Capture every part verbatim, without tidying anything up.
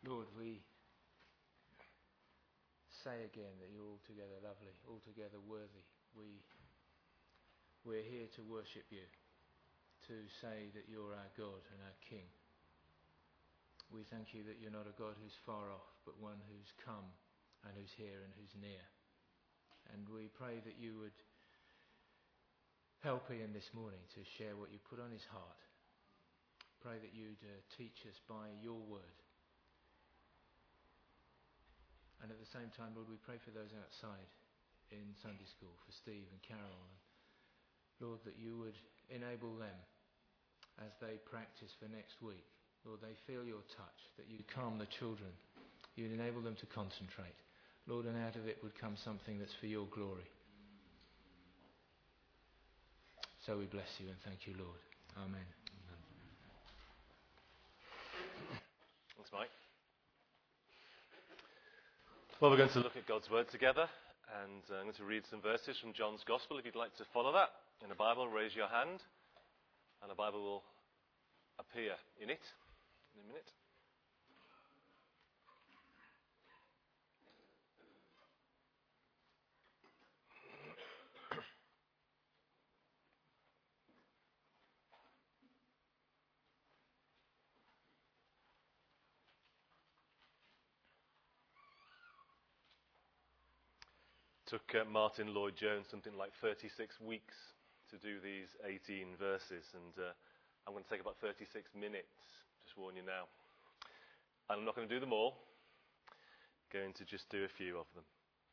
Lord, we say again that you're altogether lovely, altogether worthy. We, we're here to worship you, to say that you're our God and our King. We thank you that you're not a God who's far off, but one who's come and who's here and who's near. And we pray that you would help Ian this morning to share what you put on his heart. Pray that you'd uh, teach us by your word. And at the same time, Lord, we pray for those outside in Sunday school, for Steve and Carol. And Lord, that you would enable them as they practice for next week. Lord, they feel your touch, that you'd calm the children. You'd enable them to concentrate. Lord, and out of it would come something that's for your glory. So we bless you and thank you, Lord. Amen. Amen. Thanks, Mike. Well, we're going to look at God's Word together, and uh, I'm going to read some verses from John's Gospel. If you'd like to follow that in the Bible, raise your hand, and the Bible will appear in it in a minute. Took uh, Martin Lloyd-Jones something like thirty-six weeks to do these eighteen verses, and uh, I'm going to take about thirty-six minutes, just warn you now. And I'm not going to do them all, going to just do a few of them.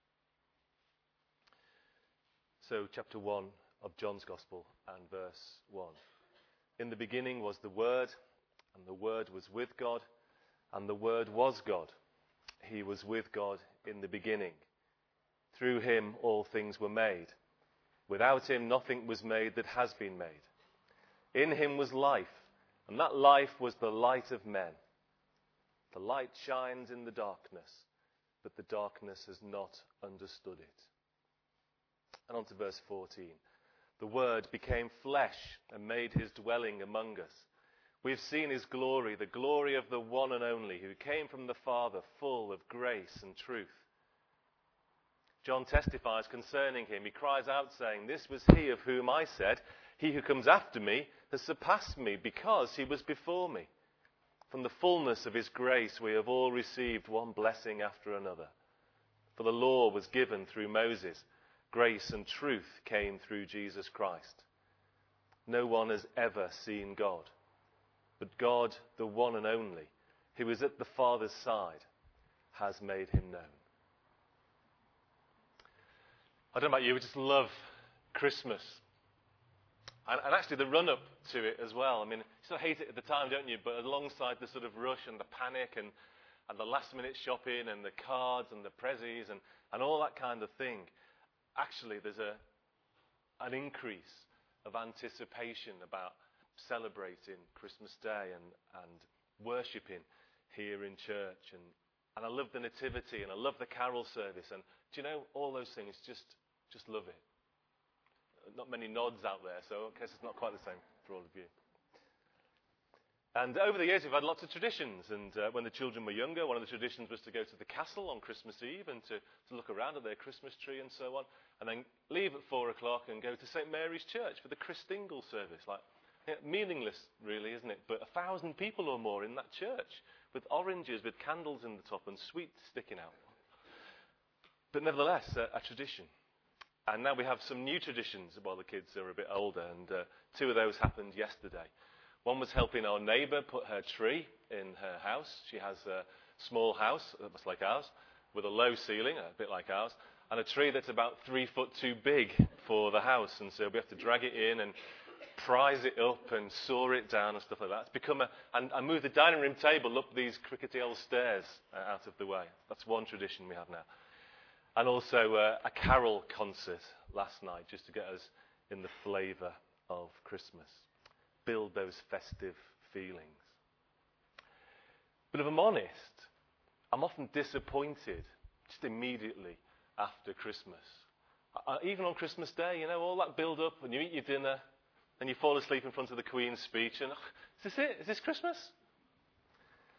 So chapter one of John's Gospel and verse one. In the beginning was the Word, and the Word was with God, and the Word was God. He was with God in the beginning. Through him all things were made. Without him nothing was made that has been made. In him was life, and that life was the light of men. The light shines in the darkness, but the darkness has not understood it. And on to verse fourteen. The Word became flesh and made his dwelling among us. We have seen his glory, the glory of the one and only, who came from the Father, full of grace and truth. John testifies concerning him. He cries out saying, "This was he of whom I said, he who comes after me has surpassed me because he was before me. From the fullness of his grace we have all received one blessing after another. For the law was given through Moses. Grace and truth came through Jesus Christ. No one has ever seen God, but God, the one and only, who is at the Father's side, has made him known." I don't know about you, we just love Christmas. And, and actually the run-up to it as well. I mean, you sort of hate it at the time, don't you? But alongside the sort of rush and the panic and, and the last-minute shopping and the cards and the prezzies and, and all that kind of thing, actually there's a an increase of anticipation about celebrating Christmas Day and, and worshipping here in church. And, and I love the nativity and I love the carol service. And do you know, all those things, just... Just love it. Not many nods out there, so I guess it's not quite the same for all of you. And over the years, we've had lots of traditions. And uh, when the children were younger, one of the traditions was to go to the castle on Christmas Eve and to, to look around at their Christmas tree and so on. And then leave at four o'clock and go to Saint Mary's Church for the Christingle service. Like, yeah, meaningless, really, isn't it? But a thousand people or more in that church with oranges, with candles in the top and sweets sticking out. But nevertheless, uh, a tradition. And now we have some new traditions while the kids are a bit older, and uh, two of those happened yesterday. One was helping our neighbour put her tree in her house. She has a small house, almost like ours, with a low ceiling, a bit like ours, and a tree that's about three foot too big for the house. And so we have to drag it in and prise it up and saw it down and stuff like that. It's become a, and, and move the dining room table up these crickety old stairs uh, out of the way. That's one tradition we have now. And also uh, a carol concert last night, just to get us in the flavour of Christmas. Build those festive feelings. But if I'm honest, I'm often disappointed just immediately after Christmas. Uh, even on Christmas Day, you know, all that build-up, and you eat your dinner, and you fall asleep in front of the Queen's speech, and oh, is this it? Is this Christmas?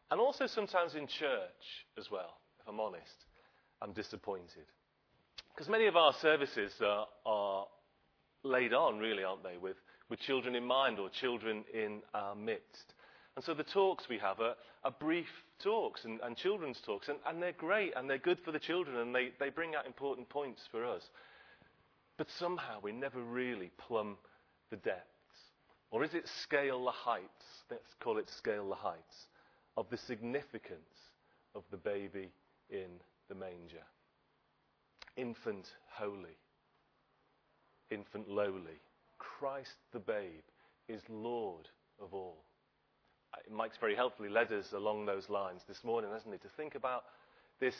And also sometimes in church as well, if I'm honest, I'm disappointed. Because many of our services are, are laid on, really, aren't they, with, with children in mind or children in our midst. And so the talks we have are, are brief talks and, and children's talks, and, and they're great and they're good for the children and they, they bring out important points for us. But somehow we never really plumb the depths. Or is it scale the heights? Let's call it scale the heights of the significance of the baby in the manger. Infant holy, infant lowly, Christ the babe is Lord of all. Mike's very helpfully led us along those lines this morning, hasn't he? To think about this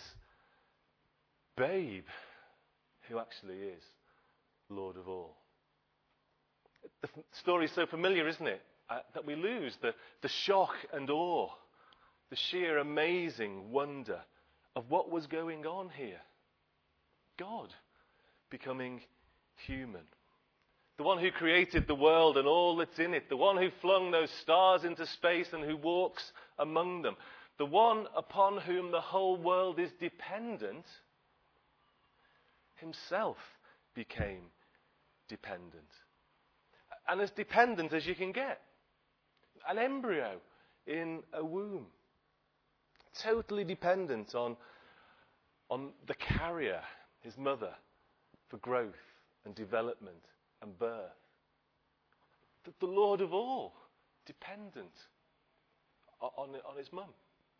babe who actually is Lord of all. The f- story is so familiar, isn't it? Uh, that we lose the, the shock and awe, the sheer amazing wonder of what was going on here. God becoming human. The one who created the world and all that's in it. The one who flung those stars into space and who walks among them. The one upon whom the whole world is dependent, himself became dependent. And as dependent as you can get. An embryo in a womb. Totally dependent on, on the carrier, his mother, for growth and development and birth. The, the Lord of all, dependent on, on his mum.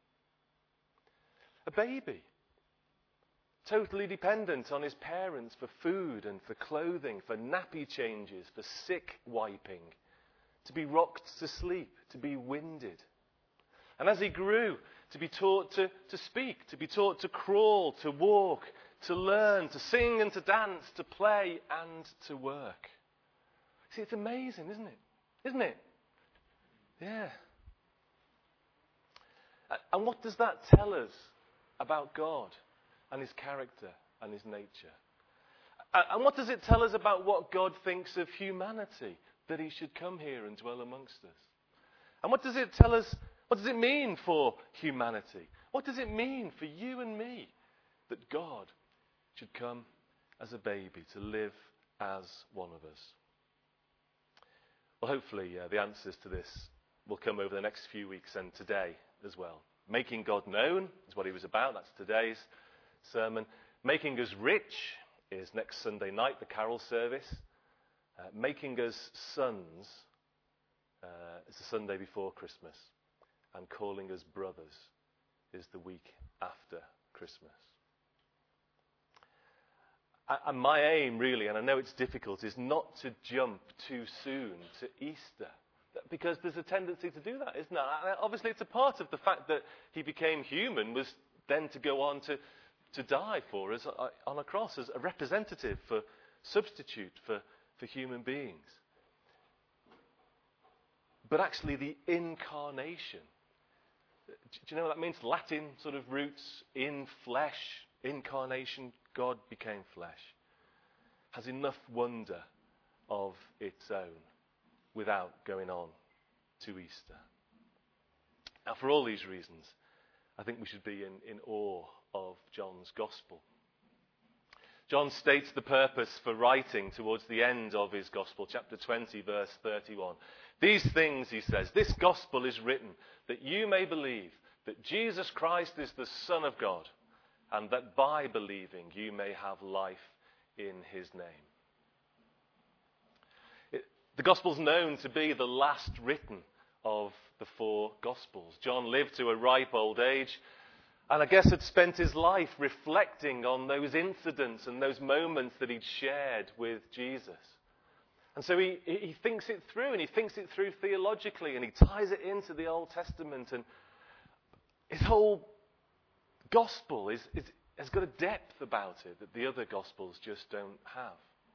A baby, totally dependent on his parents for food and for clothing, for nappy changes, for sick wiping, to be rocked to sleep, to be winded. And as he grew, to be taught to, to speak, to be taught to crawl, to walk, to learn, to sing and to dance, to play and to work. See, it's amazing, isn't it? Isn't it? Yeah. And what does that tell us about God and his character and his nature? And what does it tell us about what God thinks of humanity, that he should come here and dwell amongst us? And what does it tell us, what does it mean for humanity? What does it mean for you and me that God should come as a baby to live as one of us? Well, hopefully uh, the answers to this will come over the next few weeks and today as well. Making God known is what he was about. That's today's sermon. Making us rich is next Sunday night, the carol service. Uh, making us sons uh, is the Sunday before Christmas. And calling us brothers is the week after Christmas. And my aim, really, and I know it's difficult, is not to jump too soon to Easter. Because there's a tendency to do that, isn't there? And obviously, it's a part of the fact that he became human was then to go on to, to die for us on a cross as a representative, for substitute for, for human beings. But actually, the incarnation. Do you know what that means? Latin sort of roots, in flesh, incarnation, God became flesh, has enough wonder of its own without going on to Easter. Now, for all these reasons, I think we should be in, in awe of John's Gospel. John states the purpose for writing towards the end of his Gospel, chapter twenty, verse thirty-one. These things, he says, this Gospel is written that you may believe that Jesus Christ is the Son of God, and that by believing you may have life in his name. It, the Gospel's known to be the last written of the four Gospels. John lived to a ripe old age, and I guess had spent his life reflecting on those incidents and those moments that he'd shared with Jesus. And so he, he thinks it through, and he thinks it through theologically, and he ties it into the Old Testament. And his whole gospel is, is, has got a depth about it that the other gospels just don't have.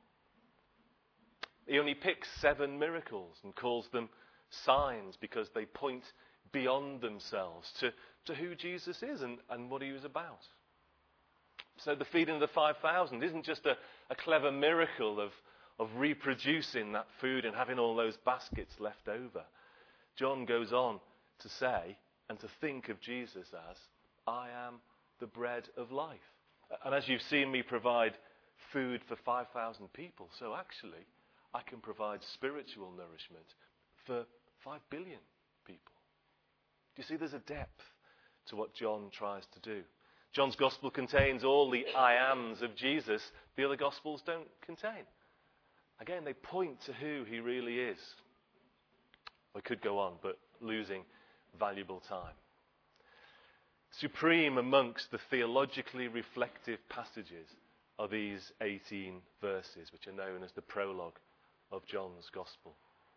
He only picks seven miracles and calls them signs because they point beyond themselves to, to who Jesus is and, and what he was about. So the feeding of the five thousand isn't just a, a clever miracle of, of reproducing that food and having all those baskets left over. John goes on to say and to think of Jesus as, I am the bread of life. And as you've seen me provide food for five thousand people, so actually I can provide spiritual nourishment for five billion people. Do you see there's a depth to what John tries to do? John's gospel contains all the I ams of Jesus the other gospels don't contain. Again, they point to who he really is. I could go on, but losing valuable time. Supreme amongst the theologically reflective passages are these eighteen verses, which are known as the prologue of John's Gospel.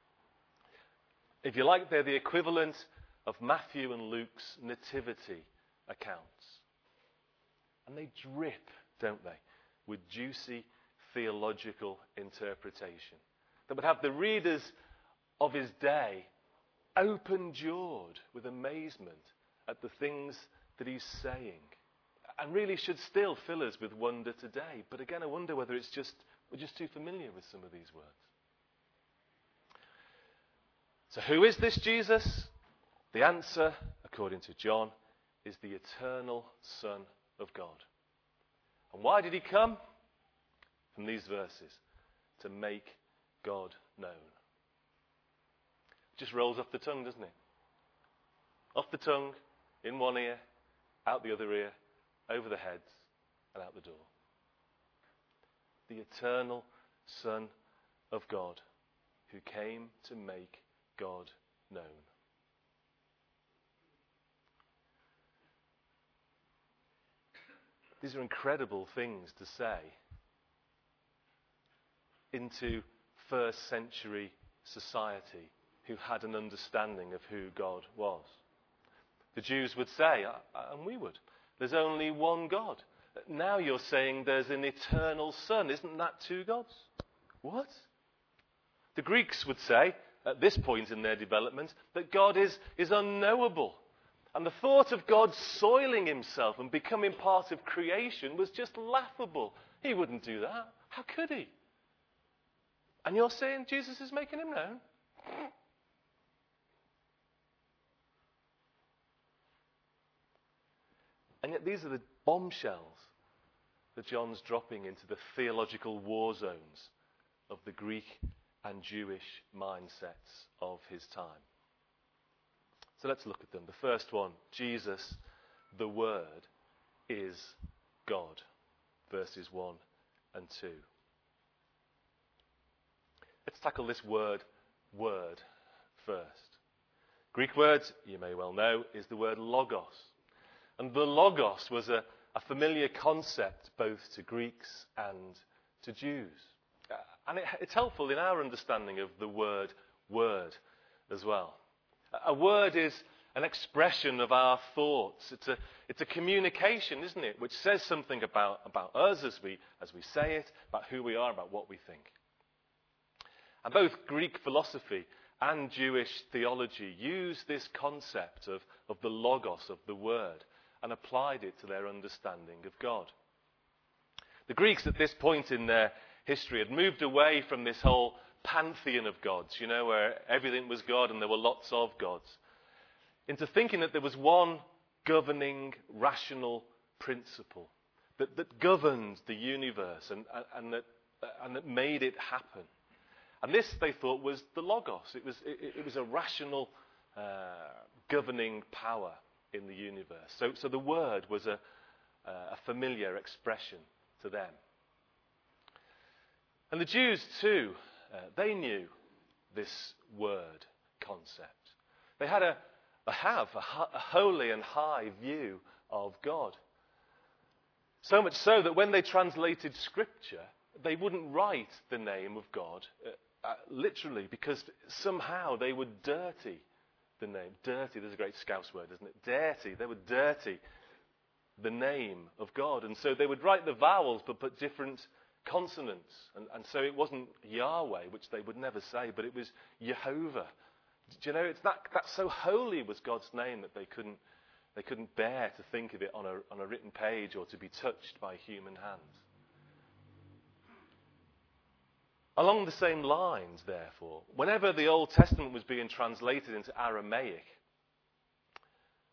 If you like, they're the equivalent of Matthew and Luke's nativity accounts. And they drip, don't they, with juicy theological interpretation that would have the readers of his day open-jawed with amazement at the things that he's saying, and really should still fill us with wonder today. But again, I wonder whether it's just we're just too familiar with some of these words. So who is this Jesus? The answer, according to John, is the eternal Son of God. And why did he come? From these verses, to make God known. Just rolls off the tongue, doesn't it? Off the tongue, in one ear, out the other ear, over the heads, and out the door. The eternal Son of God, who came to make God known. These are incredible things to say into first century society who had an understanding of who God was. The Jews would say, and we would, there's only one God. Now you're saying there's an eternal Son. Isn't that two gods? What? The Greeks would say, at this point in their development, that God is, is unknowable. And the thought of God soiling himself and becoming part of creation was just laughable. He wouldn't do that. How could he? And you're saying Jesus is making him known? And yet these are the bombshells that John's dropping into the theological war zones of the Greek and Jewish mindsets of his time. So let's look at them. The first one, Jesus, the Word, is God. Verses one and two. Let's tackle this word, word, first. Greek word, you may well know, is the word logos. And the logos was a, a familiar concept both to Greeks and to Jews. Uh, and it, it's helpful in our understanding of the word word as well. A word is an expression of our thoughts. It's a, it's a communication, isn't it, which says something about, about us as we, as we say it, about who we are, about what we think. And both Greek philosophy and Jewish theology use this concept of, of the logos, of the word, and applied it to their understanding of God. The Greeks at this point in their history had moved away from this whole pantheon of gods, you know, where everything was God and there were lots of gods, into thinking that there was one governing, rational principle that, that governed the universe and, and, and, that, and that made it happen. And this, they thought, was the Logos. It was, it, it was a rational uh, governing power in the universe. So, so the word was a, a familiar expression to them. And the Jews, too, uh, they knew this word concept. They had a, a have a, a holy and high view of God. So much so that when they translated Scripture, they wouldn't write the name of God uh, uh, literally, because somehow they would dirty the name. Dirty, there's a great Scouse word, isn't it? Dirty. They would dirty the name of God. And so they would write the vowels but put different consonants. And, and so it wasn't Yahweh, which they would never say, but it was Jehovah. Do you know, it's that, that so holy was God's name that they couldn't, they couldn't bear to think of it on a, on a written page or to be touched by human hands. Along the same lines, therefore, whenever the Old Testament was being translated into Aramaic,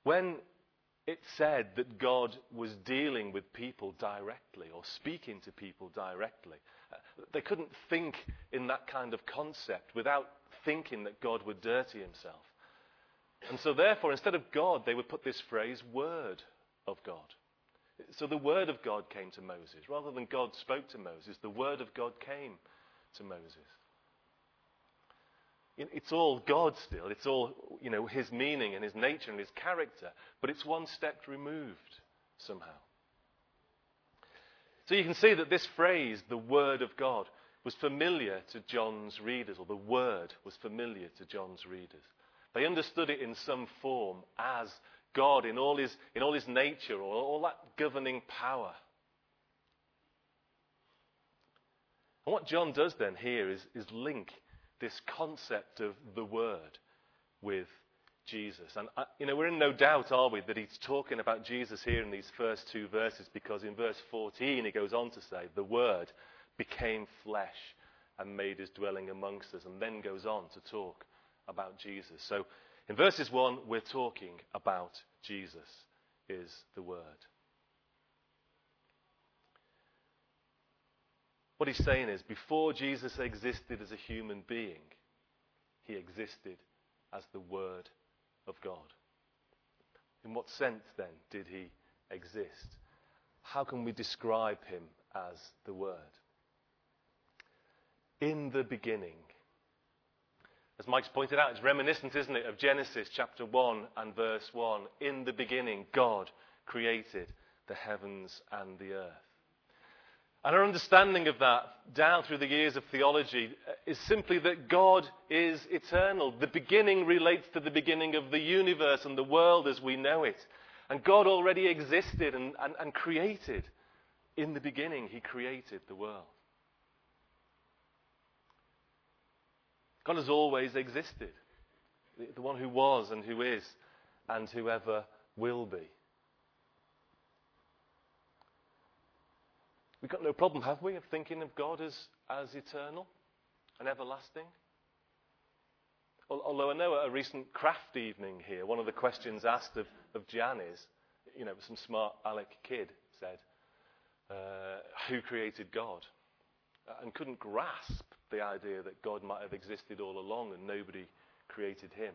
when it said that God was dealing with people directly or speaking to people directly, uh, they couldn't think in that kind of concept without thinking that God would dirty himself. And so therefore, instead of God, they would put this phrase, word of God. So the word of God came to Moses. Rather than God spoke to Moses, the word of God came to Moses. It's all God still. It's all, you know, his meaning and his nature and his character. But it's one step removed somehow. So you can see that this phrase, the word of God, was familiar to John's readers, or the word was familiar to John's readers. They understood it in some form as God in all his, in all his nature, or all that governing power. And what John does then here is, is link this concept of the Word with Jesus. And, uh, you know, we're in no doubt, are we, that he's talking about Jesus here in these first two verses, because in verse fourteen he goes on to say, the Word became flesh and made his dwelling amongst us, and then goes on to talk about Jesus. So in verses one, we're talking about Jesus is the Word. What he's saying is, before Jesus existed as a human being, he existed as the Word of God. In what sense, then, did he exist? How can we describe him as the Word? In the beginning. As Mike's pointed out, it's reminiscent, isn't it, of Genesis chapter one and verse one. In the beginning, God created the heavens and the earth. And our understanding of that, down through the years of theology, is simply that God is eternal. The beginning relates to the beginning of the universe and the world as we know it. And God already existed and, and, and created. In the beginning, he created the world. God has always existed. The, the one who was and who is and who ever will be. We've got no problem, have we, of thinking of God as, as eternal and everlasting? Although I know at a recent craft evening here, one of the questions asked of, of Jan is, you know, some smart aleck kid said, uh, who created God? And couldn't grasp the idea that God might have existed all along and nobody created him.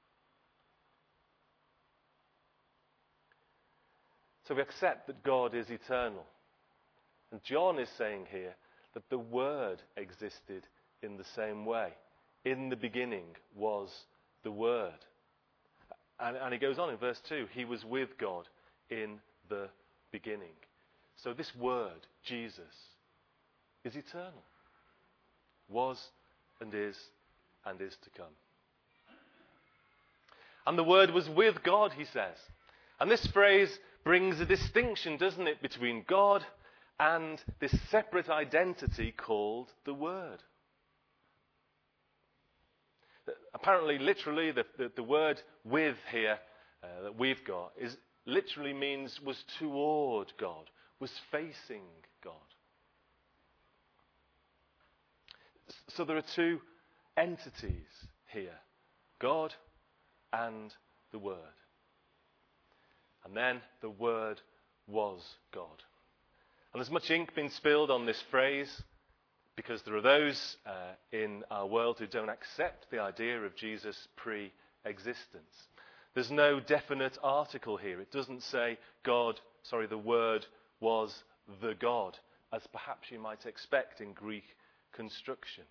So we accept that God is eternal. And John is saying here that the Word existed in the same way. In the beginning was the Word. And, and he goes on in verse two, he was with God in the beginning. So this Word, Jesus, is eternal. Was and is and is to come. And the Word was with God, he says. And this phrase brings a distinction, doesn't it, between God and this separate identity called the Word. Apparently, literally, the, the, the word with here uh, that we've got is literally means was toward God, was facing God. So there are two entities here, God and the Word. And then the Word was God. And there's much ink been spilled on this phrase because there are those uh, in our world who don't accept the idea of Jesus' pre-existence. There's no definite article here. It doesn't say God, sorry, the Word was the God, as perhaps you might expect in Greek construction.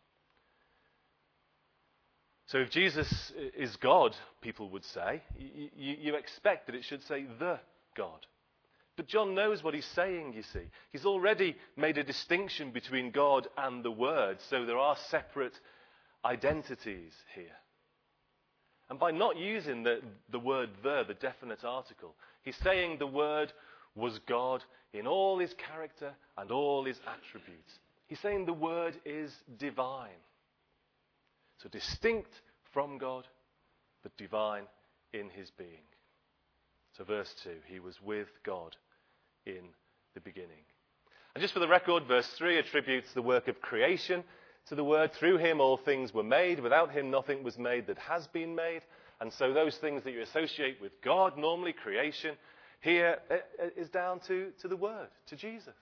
So if Jesus is God, people would say, you, you, you expect that it should say the God. But John knows what he's saying, you see. He's already made a distinction between God and the Word, so there are separate identities here. And by not using the, the word the, the definite article, he's saying the Word was God in all his character and all his attributes. He's saying the Word is divine. So distinct from God, but divine in his being. So verse two, he was with God in the beginning. And just for the record, verse three attributes the work of creation to the Word. Through him all things were made. Without him nothing was made that has been made. And so those things that you associate with God, normally creation, here is down to, to the Word, to Jesus.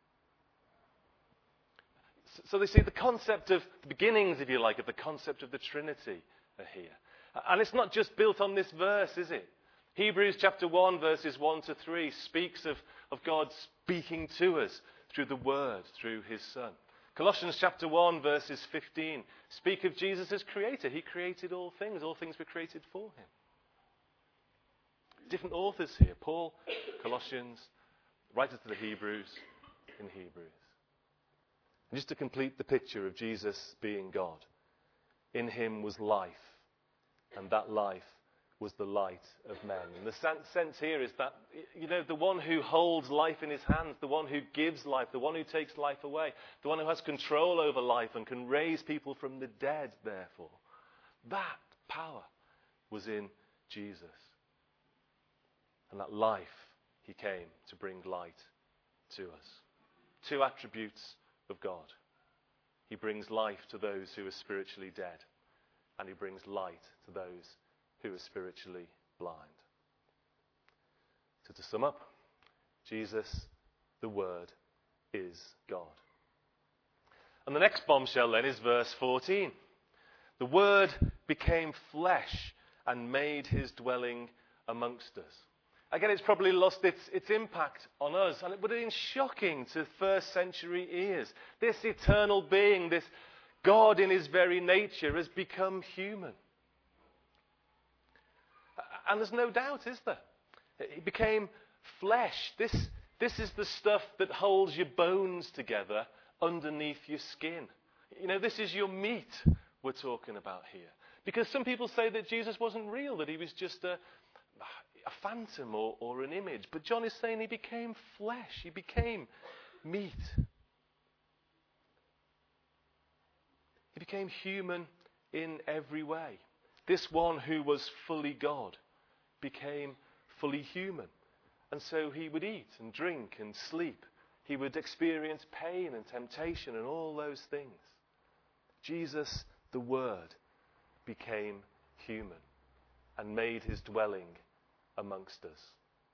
So they see the concept of the beginnings, if you like, of the concept of the Trinity are here. And it's not just built on this verse, is it? Hebrews chapter one, verses one to three speaks of, of God speaking to us through the Word, through His Son. Colossians chapter one, verses fifteen speak of Jesus as creator. He created all things. All things were created for Him. Different authors here. Paul, Colossians, writer to the Hebrews, in Hebrews. And just to complete the picture of Jesus being God, in Him was life, and that life was the light of men. And the sense here is that, you know, the one who holds life in his hands, the one who gives life, the one who takes life away, the one who has control over life and can raise people from the dead, therefore, that power was in Jesus. And that life, He came to bring light to us. Two attributes of God. He brings life to those who are spiritually dead, and He brings light to those who are spiritually blind. So to sum up, Jesus, the Word, is God. And the next bombshell then is verse fourteen. The Word became flesh and made His dwelling amongst us. Again, it's probably lost its, its impact on us, and it would have been shocking to first century ears. This eternal being, this God in His very nature, has become human. And there's no doubt, is there? He became flesh. This, this is the stuff that holds your bones together underneath your skin. You know, this is your meat we're talking about here. Because some people say that Jesus wasn't real, that He was just a, a phantom or, or an image. But John is saying He became flesh. He became meat. He became human in every way. This one who was fully God became fully human. And so He would eat and drink and sleep. He would experience pain and temptation and all those things. Jesus, the Word, became human and made His dwelling amongst us.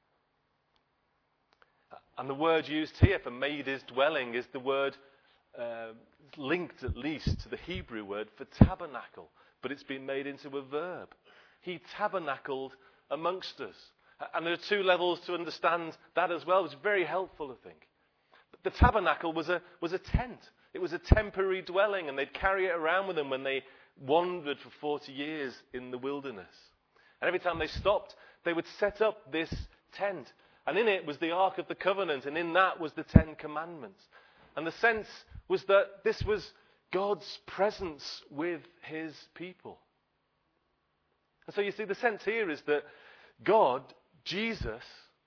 And the word used here for made His dwelling is the word uh, linked at least to the Hebrew word for tabernacle, but it's been made into a verb. He tabernacled amongst us. And there are two levels to understand that as well. It's very helpful, I think. The tabernacle was a, was a tent. It was a temporary dwelling, and they'd carry it around with them when they wandered for forty years in the wilderness. And every time they stopped, they would set up this tent. And in it was the Ark of the Covenant, and in that was the Ten Commandments. And the sense was that this was God's presence with His people. And so you see, the sense here is that God, Jesus,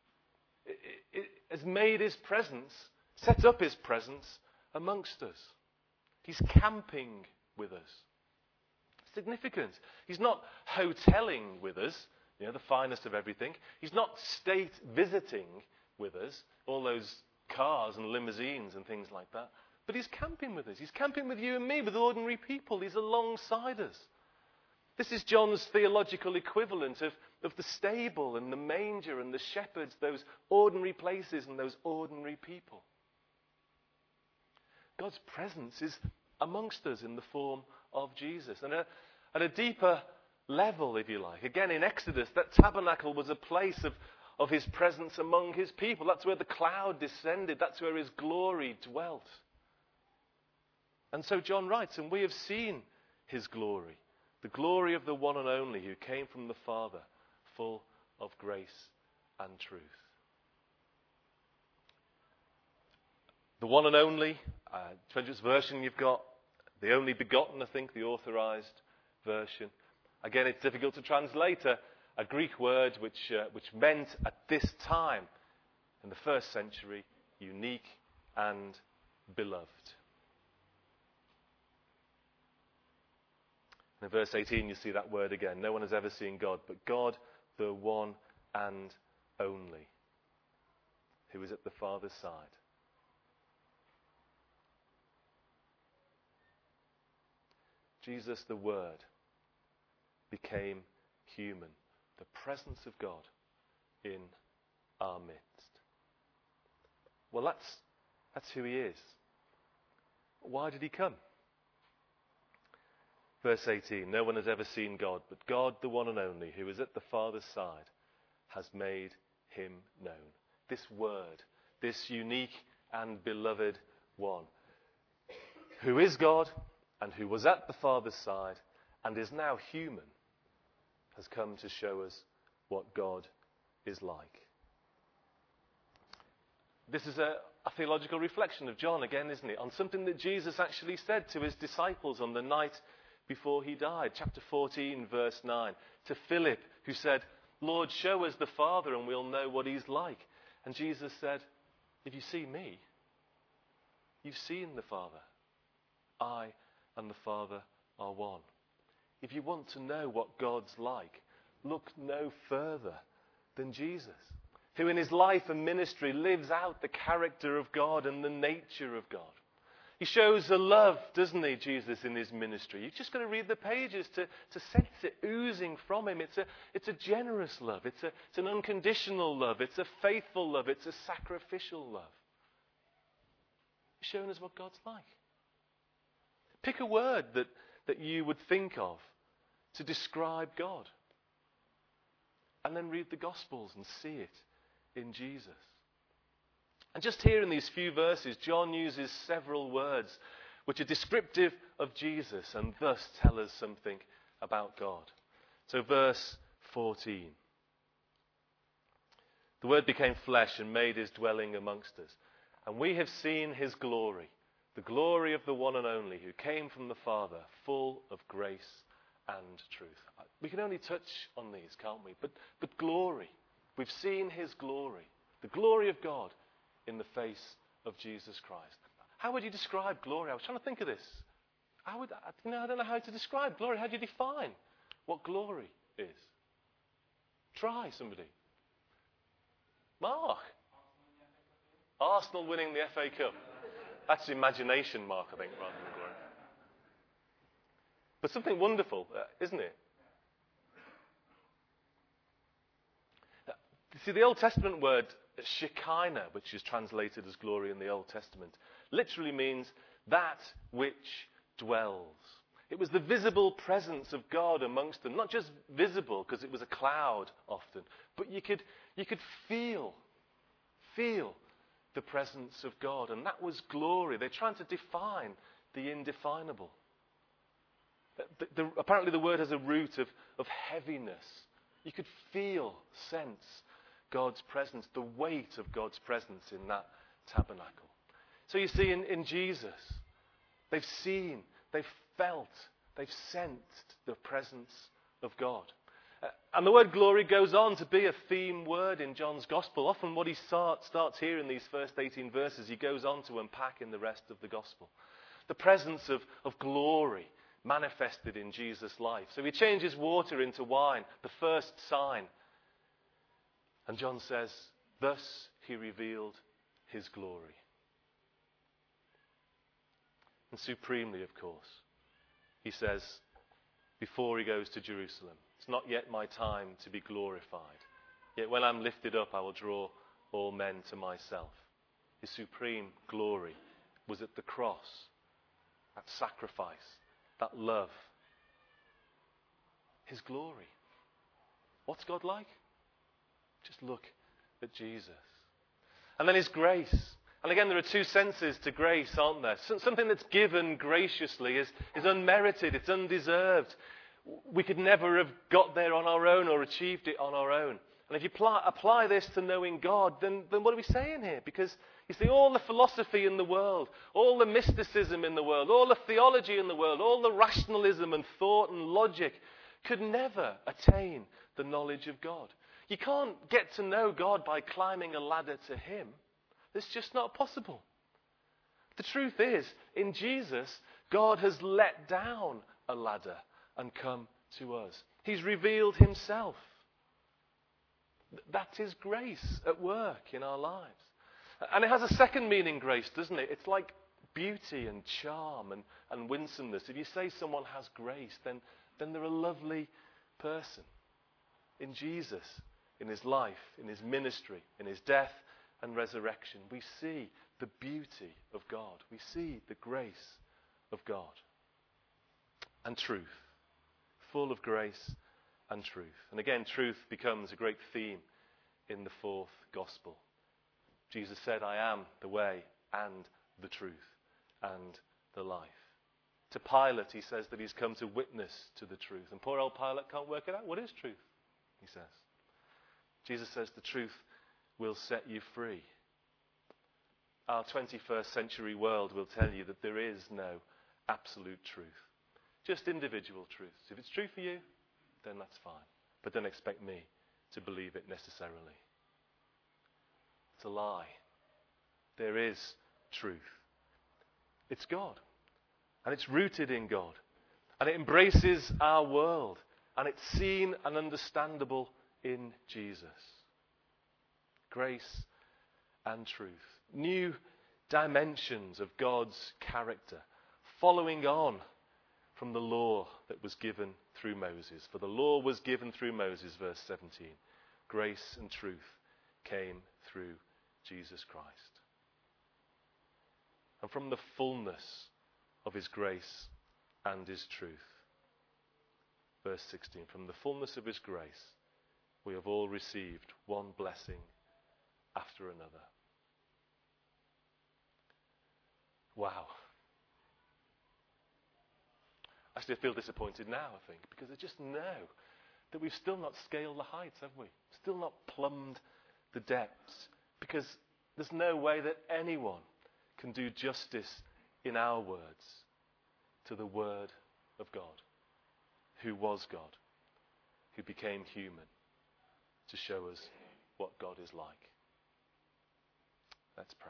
has made His presence, set up His presence amongst us. He's camping with us. Significant. He's not hoteling with us, you know, the finest of everything. He's not state visiting with us, all those cars and limousines and things like that. But He's camping with us. He's camping with you and me, with ordinary people. He's alongside us. This is John's theological equivalent of, of the stable and the manger and the shepherds, those ordinary places and those ordinary people. God's presence is amongst us in the form of Jesus. And a, at a deeper level, if you like, again in Exodus, that tabernacle was a place of, of His presence among His people. That's where the cloud descended. That's where His glory dwelt. And so John writes, and we have seen His glory. The glory of the one and only who came from the Father, full of grace and truth. The one and only, uh, depends which version you've got. The only begotten, I think, the authorized version. Again, it's difficult to translate a, a Greek word which, uh, which meant at this time, in the first century, unique and beloved. In verse eighteen, you see that word again. No one has ever seen God, but God, the one and only, who is at the Father's side. Jesus, the Word, became human. The presence of God in our midst. Well, that's, that's who he is. Why did he come? Verse eighteen, no one has ever seen God, but God, the one and only, who is at the Father's side, has made him known. This word, this unique and beloved one, who is God and who was at the Father's side and is now human, has come to show us what God is like. This is a, a theological reflection of John again, isn't it? On something that Jesus actually said to his disciples on the night before he died. Chapter fourteen, verse nine. To Philip, who said, Lord, show us the Father and we'll know what he's like. And Jesus said, if you see me, you've seen the Father. I and the Father are one. If you want to know what God's like, look no further than Jesus, who in his life and ministry lives out the character of God and the nature of God. He shows a love, doesn't he, Jesus, in his ministry? You've just got to read the pages to, to sense it oozing from him. It's a, it's a generous love. It's, a, it's an unconditional love. It's a faithful love. It's a sacrificial love. He's showing us what God's like. Pick a word that, that you would think of to describe God. And then read the Gospels and see it in Jesus. And just here in these few verses, John uses several words which are descriptive of Jesus and thus tell us something about God. So verse fourteen. The Word became flesh and made his dwelling amongst us. And we have seen his glory, the glory of the one and only who came from the Father, full of grace and truth. We can only touch on these, can't we? But, but glory. We've seen his glory, the glory of God in the face of Jesus Christ. How would you describe glory? I was trying to think of this. How would, you know, I don't know how to describe glory. How do you define what glory is? Try, somebody. Mark. Arsenal winning the F A Cup. That's imagination, Mark, I think, rather than glory. But something wonderful, uh, isn't it? You see, the Old Testament word Shekinah, which is translated as glory in the Old Testament, literally means that which dwells. It was the visible presence of God amongst them. Not just visible, because it was a cloud often, but you could, you could feel, feel the presence of God. And that was glory. They're trying to define the indefinable. The, the, apparently the word has a root of, of heaviness. You could feel, sense God's presence, the weight of God's presence in that tabernacle. So you see, in, in Jesus, they've seen, they've felt, they've sensed the presence of God. Uh, and the word glory goes on to be a theme word in John's Gospel. Often what he start, starts here in these first eighteen verses, he goes on to unpack in the rest of the Gospel. The presence of, of glory manifested in Jesus' life. So he changes water into wine, the first sign. And John says, thus he revealed his glory. And supremely, of course, he says, before he goes to Jerusalem, it's not yet my time to be glorified. Yet when I'm lifted up, I will draw all men to myself. His supreme glory was at the cross, that sacrifice, that love. His glory. What's God like? Just look at Jesus. And then his grace. And again, there are two senses to grace, aren't there? Something that's given graciously is, is unmerited, it's undeserved. We could never have got there on our own or achieved it on our own. And if you apply, apply this to knowing God, then, then what are we saying here? Because you see, all the philosophy in the world, all the mysticism in the world, all the theology in the world, all the rationalism and thought and logic could never attain the knowledge of God. You can't get to know God by climbing a ladder to him. It's just not possible. The truth is, in Jesus, God has let down a ladder and come to us. He's revealed himself. That's his grace at work in our lives. And it has a second meaning, grace, doesn't it? It's like beauty and charm and, and winsomeness. If you say someone has grace, then, then they're a lovely person. in Jesus, in his life, in his ministry, in his death and resurrection. We see the beauty of God. We see the grace of God. And truth. Full of grace and truth. And again, truth becomes a great theme in the fourth gospel. Jesus said, I am the way and the truth and the life. To Pilate, he says that he's come to witness to the truth. And poor old Pilate can't work it out. What is truth? He says. Jesus says the truth will set you free. Our twenty-first century world will tell you that there is no absolute truth. Just individual truths. If it's true for you, then that's fine. But don't expect me to believe it necessarily. It's a lie. There is truth. It's God. And it's rooted in God. And it embraces our world. And it's seen and understandable in Jesus. Grace and truth. New dimensions of God's character. Following on from the law that was given through Moses. For the law was given through Moses, verse seventeen. Grace and truth came through Jesus Christ. And from the fullness of his grace and his truth. Verse sixteen. From the fullness of his grace, we have all received one blessing after another. Wow. I still feel disappointed now, I think, because I just know that we've still not scaled the heights, have we? Still not plumbed the depths. Because there's no way that anyone can do justice in our words to the Word of God, who was God, who became human to show us what God is like. Let's pray.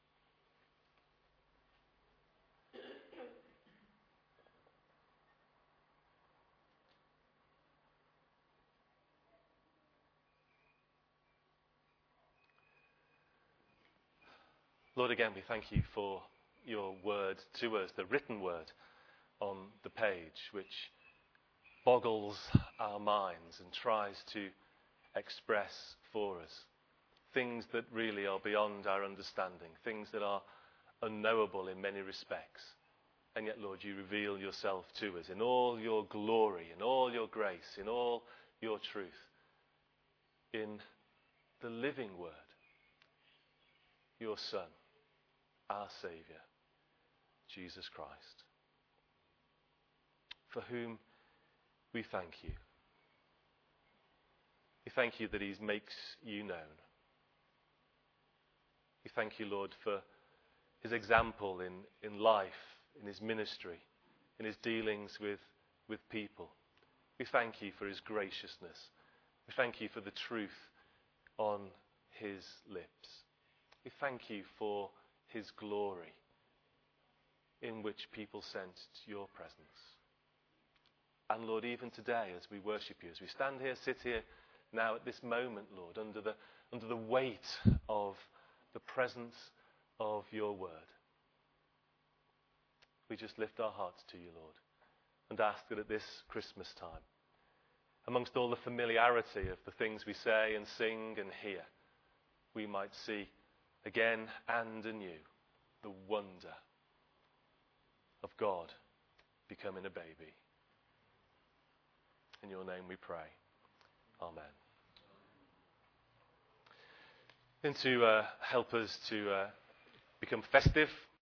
Lord, again, we thank you for your word to us, the written word on the page, which boggles our minds and tries to express for us things that really are beyond our understanding, things that are unknowable in many respects. And yet, Lord, you reveal yourself to us in all your glory, in all your grace, in all your truth, in the living word, your Son, our Saviour, Jesus Christ, for whom we thank you. We thank you that he makes you known. We thank you, Lord, for his example in, in life, in his ministry, in his dealings with, with people. We thank you for his graciousness. We thank you for the truth on his lips. We thank you for his glory in which people sensed your presence. And Lord, even today as we worship you, as we stand here, sit here now at this moment, Lord, under the, under the weight of the presence of your word, we just lift our hearts to you, Lord, and ask that at this Christmas time, amongst all the familiarity of the things we say and sing and hear, we might see again and anew the wonder of God becoming a baby. In your name we pray. Amen. And to uh, help us to uh, become festive